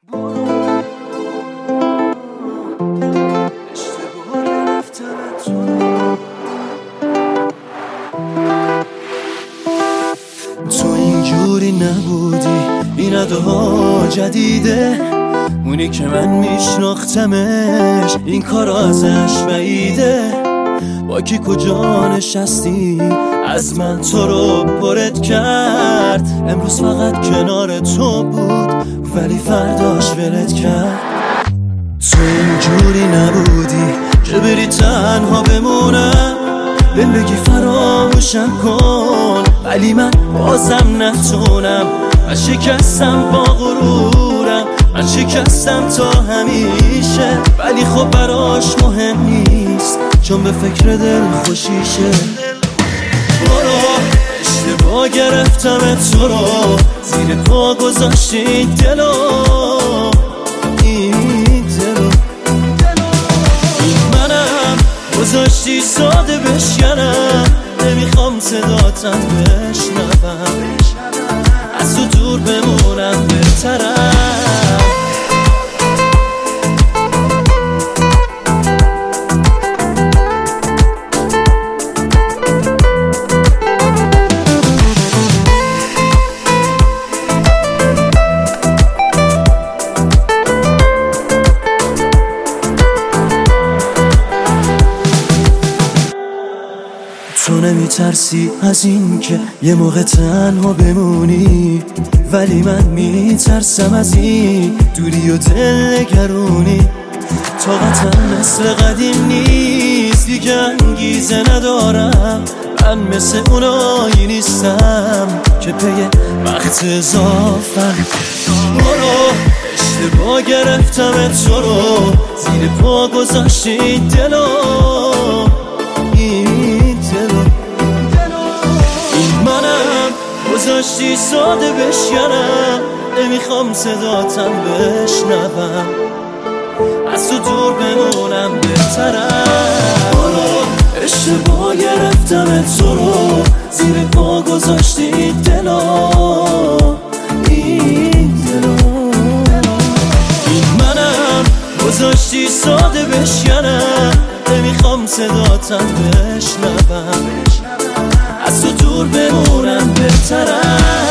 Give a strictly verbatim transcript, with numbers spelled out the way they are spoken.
تو اینجوری نبودی، این اداها جدیده، اونی که من میشناختمش این کار ازش بعیده. با کی کجا نشستی از من تو رو پرت کرد، امروز فقط کنار تو بود ولی فرداش ولت کرد. تو اینجوری نبودی که بری تنها بمونم، بهم بگی فراموشم کن ولی من بازم نتونم. من شکستم با غرورم، من شکستم تا همیشه، ولی خب براش مهم نیست چون به فکر دل خوشیشه. برو اشتباه گرفتم تو رو، زیر پا گذاشتی دلو، این دلو این منم گذاشتی ساده بشکنم. نمیخوام صداتم بشنوم، از تو دور بمونم بهترم. تو نمیترسی از این که یه موقع تنها بمونی، ولی من میترسم از این دوری و دل نگرونی. طاقتم مثل قدیم نیست، دیگه انگیزه ندارم. من مثل اونایی نیستم که پی وقت اضافم. برو اشتباه گرفتم تو رو، زیر پا گذاشتی دلو، این دلو این منم گذاشتی ساده بشکنم. نمیخوام صداتم بشنوم، از تو دور بمونم بهترم. برو اشتباه گرفتم تو رو، زیر پا گذاشتی دلو، این دلو این منم گذاشتی ساده بشکنم. نمیخوام صداتم بشنوم، از تو دور بمونم بهترم.